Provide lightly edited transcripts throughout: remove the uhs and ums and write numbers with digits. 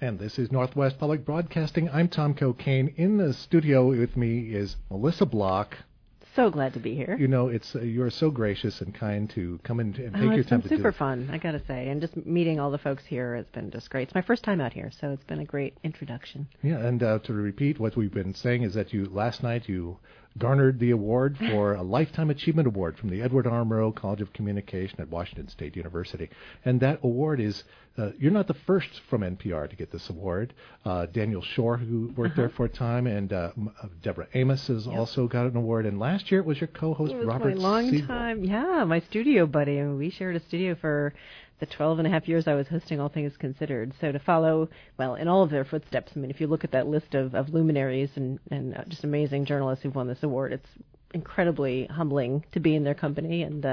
And this is Northwest Public Broadcasting. I'm Tom Cocaine. In the studio with me is Melissa Block. So glad to be here. You know, you're so gracious and kind to come in and take your time to do it. It's been super fun, I got to say. And just meeting all the folks here has been just great. It's my first time out here, so it's been a great introduction. Yeah, and to repeat what we've been saying is that last night you garnered the award for a Lifetime Achievement Award from the Edward R. Murrow College of Communication at Washington State University. And that award is, you're not the first from NPR to get this award. Daniel Shore, who worked there for a time, and Deborah Amos has also got an award. And last year it was your co-host, Robert my long Siegel. time, my studio buddy. I mean, we shared a studio for the 12 and a half years I was hosting All Things Considered. So to follow, in all of their footsteps, I mean, if you look at that list of luminaries and just amazing journalists who've won this award, it's incredibly humbling to be in their company, and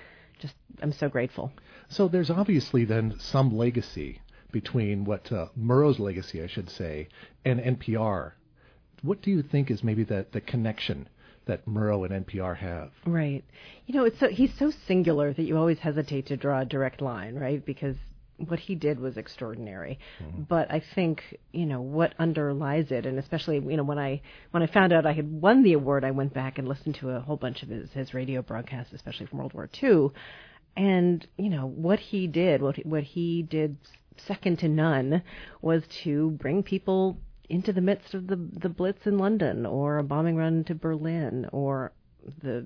I'm so grateful. So there's obviously then some legacy between what Murrow's legacy, I should say, and NPR. What do you think is maybe the connection that Murrow and NPR have? Right. You know, he's so singular that you always hesitate to draw a direct line, right? Because what he did was extraordinary. Mm-hmm. But I think, what underlies it, and especially, when I found out I had won the award, I went back and listened to a whole bunch of his radio broadcasts, especially from World War II. And, what he did second to none was to bring people into the midst of the Blitz in London, or a bombing run to Berlin, or the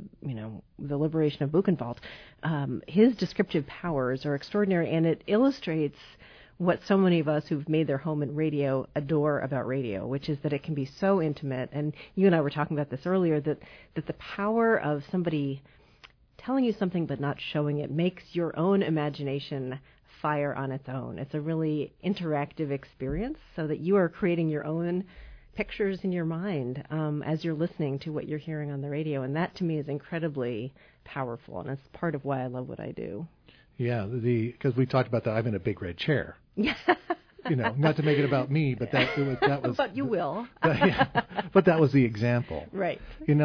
liberation of Buchenwald. His descriptive powers are extraordinary, and it illustrates what so many of us who've made their home in radio adore about radio, which is that it can be so intimate. And you and I were talking about this earlier, that the power of somebody telling you something but not showing it makes your own imagination fire on its own. It's a really interactive experience, so that you are creating your own pictures in your mind as you're listening to what you're hearing on the radio. And that to me is incredibly powerful, and it's part of why I love what I do. Yeah, because we talked about that. I'm in a big red chair. Yeah. Not to make it about me, but that was. But you will. But that was the example. Right.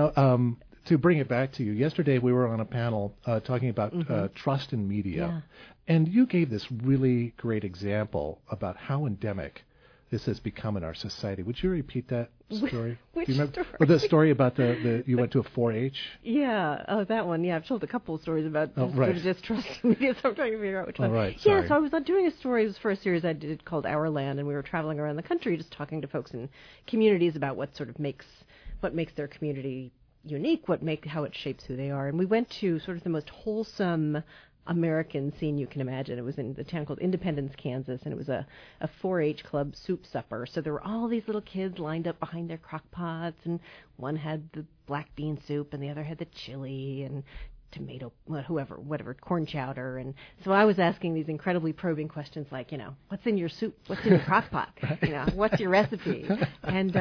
To bring it back to you, yesterday we were on a panel talking about trust in media, and you gave this really great example about how endemic this has become in our society. Would you repeat that story? Which Do you remember? story? Well, the story about you went to a 4-H? Yeah, that one. Yeah, I've told a couple of stories about distrust in media, so I'm trying to figure out which one. Right, yeah, so I was doing a story. It was for a series I did called Our Land, and we were traveling around the country just talking to folks in communities about what makes their community unique, how it shapes who they are. And we went to sort of the most wholesome American scene you can imagine. It was in the town called Independence, Kansas, and it was a 4-H club soup supper. So there were all these little kids lined up behind their crock pots, and one had the black bean soup, and the other had the chili and tomato, whatever, corn chowder. And so I was asking these incredibly probing questions like, what's in your soup? What's in your crock pot? What's your recipe? And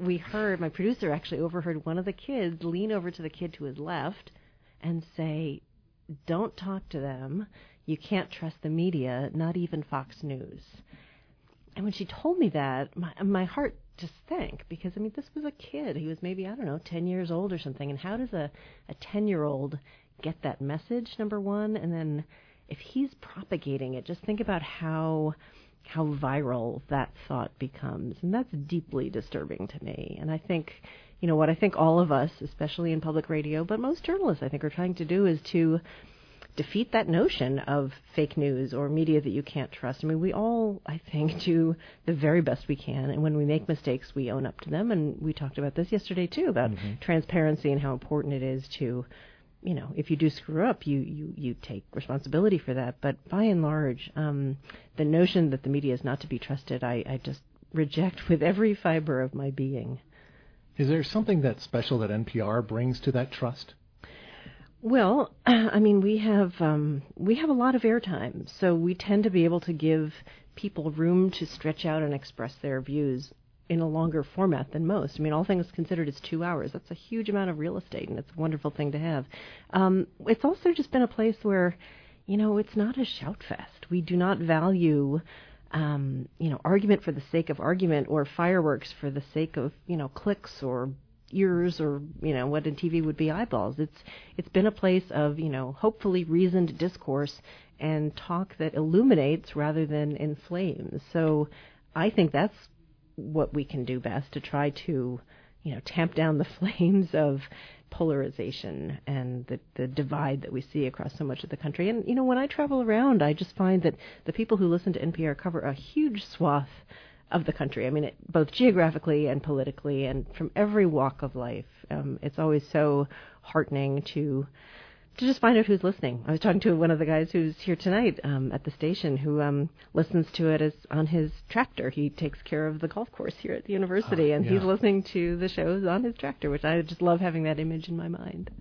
my producer actually overheard one of the kids lean over to the kid to his left and say, "Don't talk to them. You can't trust the media, not even Fox News." And when she told me that, my heart just sank, because, this was a kid. He was maybe, 10 years old or something. And how does a 10-year-old get that message, number one? And then if he's propagating it, just think about how viral that thought becomes. And that's deeply disturbing to me. And I think, what I think all of us, especially in public radio, but most journalists, I think, are trying to do is to defeat that notion of fake news or media that you can't trust. We all, I think, do the very best we can. And when we make mistakes, we own up to them. And we talked about this yesterday, too, about transparency and how important it is to, if you do screw up, you take responsibility for that. But by and large, the notion that the media is not to be trusted, I just reject with every fiber of my being. Is there something that's special that NPR brings to that trust? Well, we have a lot of airtime, so we tend to be able to give people room to stretch out and express their views in a longer format than most. All things considered, it's 2 hours. That's a huge amount of real estate, and it's a wonderful thing to have. It's also just been a place where, it's not a shout fest. We do not value argument for the sake of argument, or fireworks for the sake of, clicks or ears, or, what in TV would be eyeballs. It's been a place of, hopefully reasoned discourse and talk that illuminates rather than inflames. So I think that's what we can do best to try to, tamp down the flames of polarization and the divide that we see across so much of the country. And, when I travel around, I just find that the people who listen to NPR cover a huge swath of the country. I mean, both geographically and politically and from every walk of life. It's always so heartening to just find out who's listening. I was talking to one of the guys who's here tonight at the station who listens to it on his tractor. He takes care of the golf course here at the university, and he's listening to the shows on his tractor, which I just love having that image in my mind.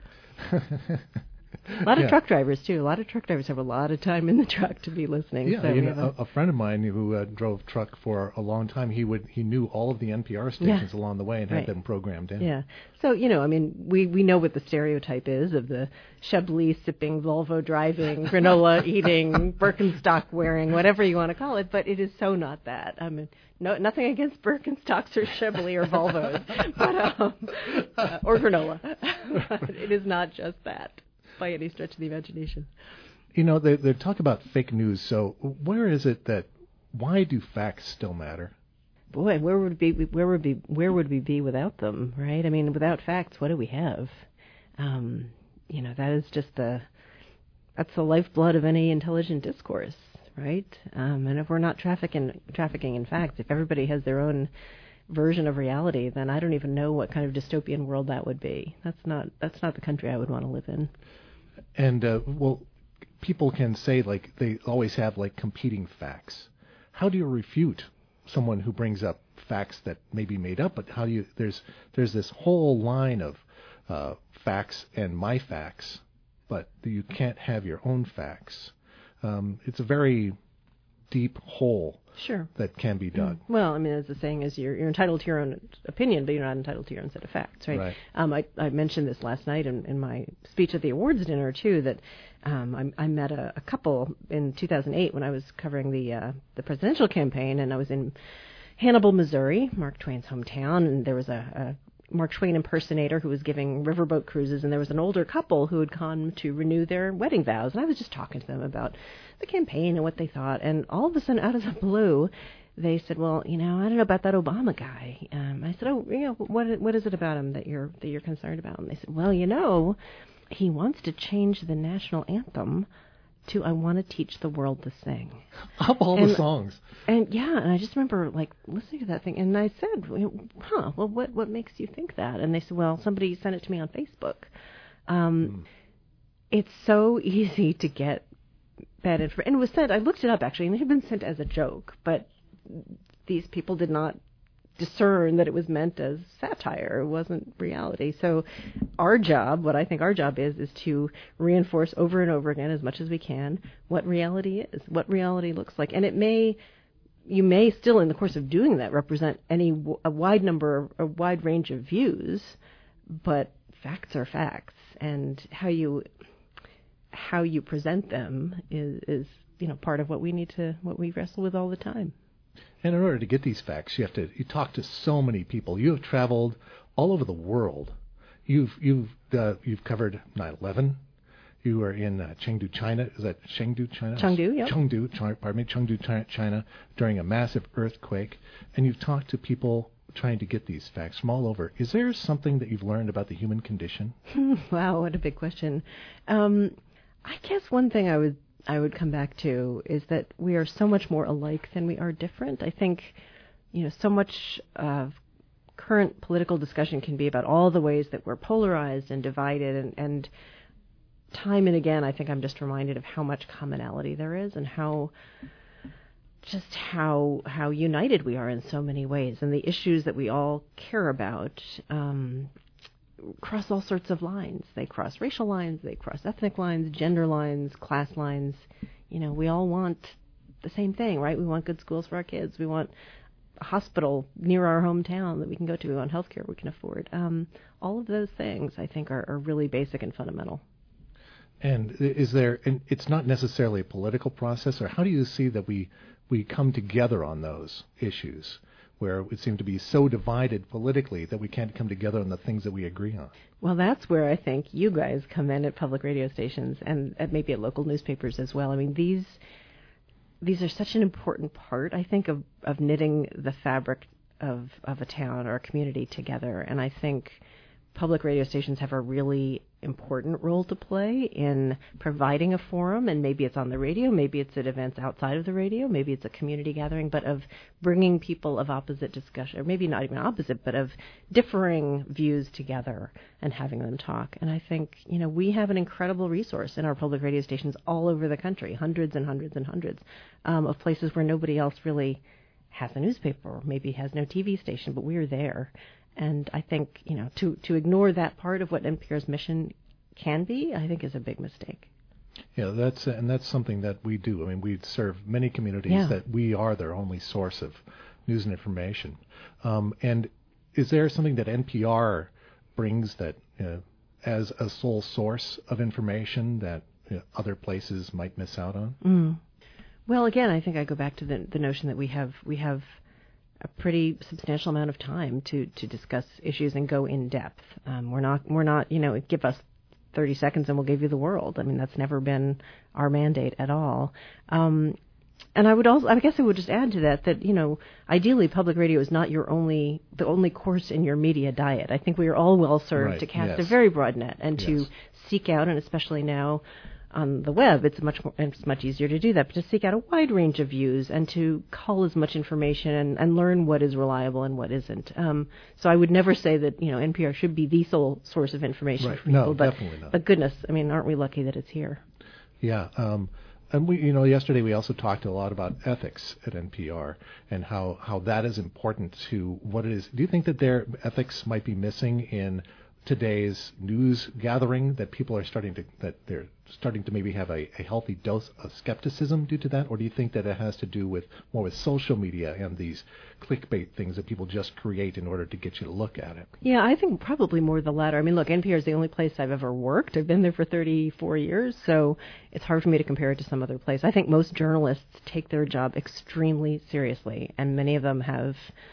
A lot of truck drivers, too. A lot of truck drivers have a lot of time in the truck to be listening. Yeah, so a friend of mine who drove truck for a long time, he knew all of the NPR stations along the way and had them programmed in. Yeah. So, we know what the stereotype is of the Chablis sipping, Volvo driving, granola eating, Birkenstock wearing, whatever you want to call it, but it is so not that. I mean, nothing against Birkenstocks or Chablis or Volvos, but or granola. But it is not just that by any stretch of the imagination. They talk about fake news. So why do facts still matter? Boy, where would we be without them, right? I mean, without facts, what do we have? That is just that's the lifeblood of any intelligent discourse, right? And if we're not trafficking in facts, if everybody has their own version of reality, then I don't even know what kind of dystopian world that would be. That's not the country I would want to live in. And people can say they always have competing facts. How do you refute someone who brings up facts that may be made up? But there's this whole line of facts and my facts, but you can't have your own facts. It's a very deep hole that can be dug. Well, I mean, as the saying is, you're entitled to your own opinion, but you're not entitled to your own set of facts, right? I mentioned this last night in my speech at the awards dinner, too, that I met a couple in 2008 when I was covering the presidential campaign, and I was in Hannibal, Missouri, Mark Twain's hometown, and there was a Mark Twain impersonator who was giving riverboat cruises, and there was an older couple who had come to renew their wedding vows, and I was just talking to them about the campaign and what they thought, and all of a sudden, out of the blue, they said, well, I don't know about that Obama guy. I said, what is it about him that you're concerned about? And they said, well, he wants to change the national anthem to I Want to Teach the World to Sing. Of all the songs. And I just remember listening to that thing, and I said, well, what makes you think that? And they said, well, somebody sent it to me on Facebook. It's so easy to get bad information. And it was sent, I looked it up actually, and it had been sent as a joke, but these people did not discern that it was meant as satire. It wasn't reality. So what I think our job is to reinforce over and over again as much as we can what reality is, what reality looks like. And you may still, in the course of doing that, represent a wide range of views, but facts are facts, and how you present them is part of what we wrestle with all the time. And in order to get these facts, you talk to so many people. You have traveled all over the world. You've covered 9/11. You were in Chengdu, China. Is that Chengdu, China? Chengdu, yeah. Chengdu, China, during a massive earthquake. And you've talked to people trying to get these facts from all over. Is there something that you've learned about the human condition? Wow, what a big question. I guess one thing I would come back to is that we are so much more alike than we are different. I think, so much of current political discussion can be about all the ways that we're polarized and divided, and time and again, I think I'm just reminded of how much commonality there is and how united we are in so many ways, and the issues that we all care about cross all sorts of lines. They cross racial lines, they cross ethnic lines, gender lines, class lines. We all want the same thing, right? We want good schools for our kids. We want a hospital near our hometown that we can go to. We want health care we can afford. All of those things, I think, are really basic and fundamental. And it's not necessarily a political process, or how do you see that we come together on those issues, where it seems to be so divided politically that we can't come together on the things that we agree on? Well, that's where I think you guys come in at public radio stations and maybe at local newspapers as well. I mean, these are such an important part, I think, of knitting the fabric of a town or a community together. And I think public radio stations have a really important role to play in providing a forum, and maybe it's on the radio, maybe it's at events outside of the radio, maybe it's a community gathering, but of bringing people of opposite discussion, or maybe not even opposite, but of differing views together and having them talk. And I think, we have an incredible resource in our public radio stations all over the country, hundreds and hundreds and hundreds of places where nobody else really has a newspaper, or maybe has no TV station, but we're there. And I think, to ignore that part of what NPR's mission can be, I think is a big mistake. Yeah, that's something that we do. I mean, we serve many communities that we are their only source of news and information. And is there something that NPR brings that as a sole source of information that other places might miss out on? Well, again, I think I go back to the notion that we have a pretty substantial amount of time to discuss issues and go in depth. We're not, give us 30 seconds and we'll give you the world. I mean, that's never been our mandate at all. And I guess I would just add to that, ideally public radio is not the only course in your media diet. I think we are all well served to cast a very broad net and to seek out, and especially now on the web, it's much easier to do that, but to seek out a wide range of views and to cull as much information and learn what is reliable and what isn't. So I would never say that NPR should be the sole source of information for people. No, definitely not. But goodness, I mean, aren't we lucky that it's here? Yeah. And we, yesterday we also talked a lot about ethics at NPR and how that is important to what it is. Do you think that their ethics might be missing in today's news gathering, that people are starting to maybe have a healthy dose of skepticism due to that? Or do you think that it has to do more with social media and these clickbait things that people just create in order to get you to look at it? Yeah, I think probably more the latter. I mean, look, NPR is the only place I've ever worked. I've been there for 34 years, so it's hard for me to compare it to some other place. I think most journalists take their job extremely seriously, and many of them have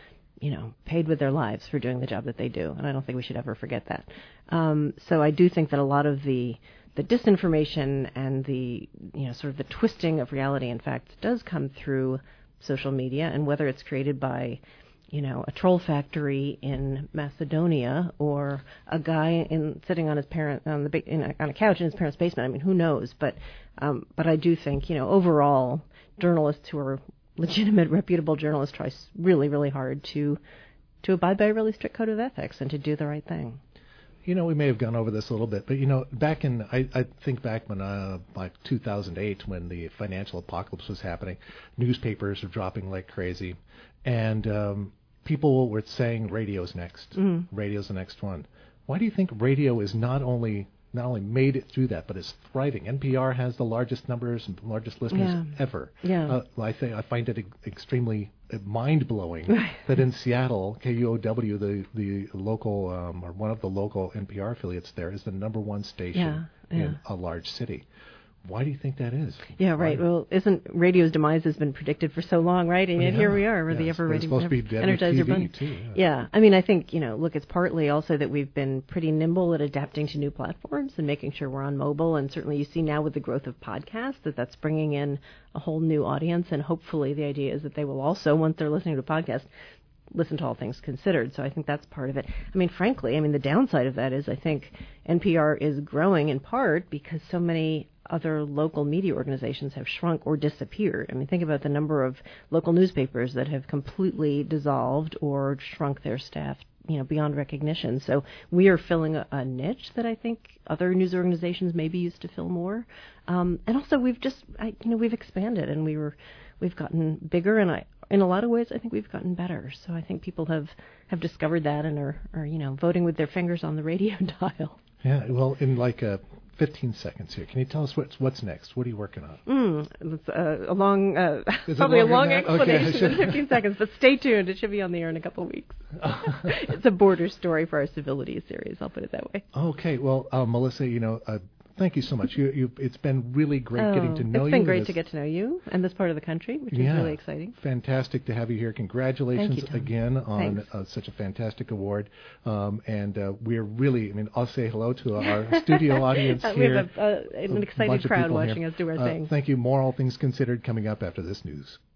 paid with their lives for doing the job that they do, and I don't think we should ever forget that. So I do think that a lot of the disinformation and the sort of the twisting of reality and facts does come through social media, and whether it's created by a troll factory in Macedonia or a guy sitting on his on a couch in his parents' basement. I mean, who knows? But I do think overall journalists who are legitimate, reputable journalists try really, really hard to abide by a really strict code of ethics and to do the right thing. We may have gone over this a little bit, but I think back when like 2008, when the financial apocalypse was happening, newspapers were dropping like crazy, and people were saying radio's next, radio's the next one. Why do you think radio is not only made it through that, but it's thriving? NPR has the largest numbers and largest listeners ever. Yeah. I find it extremely mind-blowing that in Seattle, KUOW, the local or one of the local NPR affiliates there, is the number one station in a large city. Why do you think that is? Yeah, right. Well, isn't radio's demise has been predicted for so long, right? And yet here we are, we're the ever-ready Energizer Bunny. Too, yeah. I mean, I think, look, it's partly also that we've been pretty nimble at adapting to new platforms and making sure we're on mobile. And certainly you see now with the growth of podcasts that's bringing in a whole new audience. And hopefully the idea is that they will also, once they're listening to a podcast, listen to All Things Considered. So I think that's part of it. I mean, frankly, the downside of that is I think NPR is growing in part because so many other local media organizations have shrunk or disappeared. I mean, think about the number of local newspapers that have completely dissolved or shrunk their staff, beyond recognition. So we are filling a niche that I think other news organizations maybe used to fill more. And also we've expanded and we've gotten bigger, and in a lot of ways I think we've gotten better. So I think people have discovered that and are voting with their fingers on the radio dial. Yeah, well, in 15 seconds here. Can you tell us what's next? What are you working on? It's probably a long explanation in 15 seconds, but stay tuned. It should be on the air in a couple of weeks. It's a border story for our civility series. I'll put it that way. Okay. Well, Melissa, thank you so much. It's been really great getting to know you. It's been great to get to know you and this part of the country, which is really exciting. Fantastic to have you here. Congratulations again on such a fantastic award. And we're really, I'll say hello to our studio audience here. We have an excited crowd watching us do our thing. Thank you. More All Things Considered coming up after this news.